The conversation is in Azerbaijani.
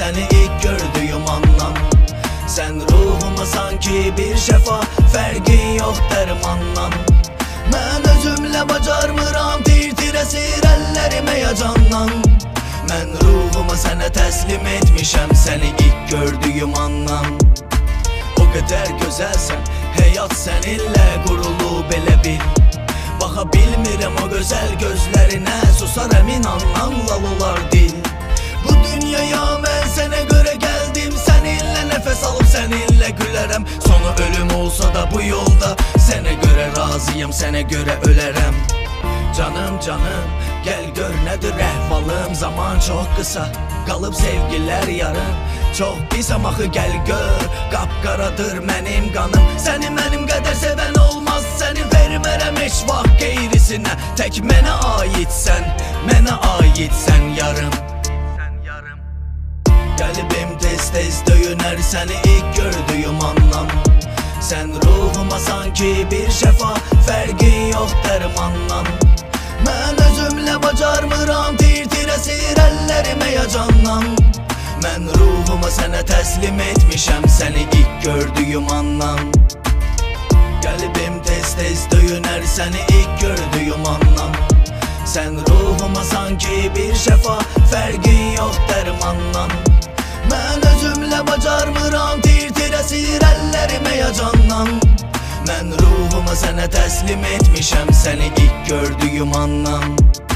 səni ilk gördüyüm andan. Sən ruhuma sanki bir şəfa, fərqin yox dərmandan. Mən özümlə bacarmıram, tir-tir əsir əllərim həyacandan. Mən ruhumu sənə təslim etmişəm, səni ilk gördüyüm andan. O qədər gözəlsən, həyat səninlə qurulub elə bil. Baxa bilmirəm o gözəl gözlərinə, susarəm inan lal olar dil. Bu dünyaya mən sənə görə gəldim, səninlə nəfəs alıb səninlə gülərəm. Sonu ölüm olsa da bu yolda, sənə görə razıyam, sənə görə ölərəm. Canım canım, gəl gör nədir əhvalım, zaman çox qısa, qalıb sevgilər yarım. Çox pisəm axı gəl gör, qapqaradır mənim qanım. Səni mənim qədər sevən olmaz, səni vermərəm heç vaxt qeyrisinə. Tək mənə aidsən, mənə aidsən yarım. Qəlbim tez-tez döyünər səni ilk gördüyüm andan. Sən ruhuma sanki bir şəfa, fərqin yox dərmandan. Mən özümlə bacarmıram, tir-tir əsir əllərim həyacandan. Mən ruhumu sənə təslim etmişəm, səni ilk gördüyüm andan. Qəlbim tez-tez döyünər səni ilk gördüyüm andan. Sən ruhuma sanki bir şəfa, fərqin yox dərmandan. Mən özümlə bacarmıram, tir-tir əsir əllərim həyacandan. Mən ruhumu sənə təslim etmişəm, səni ilk gördüyüm andan.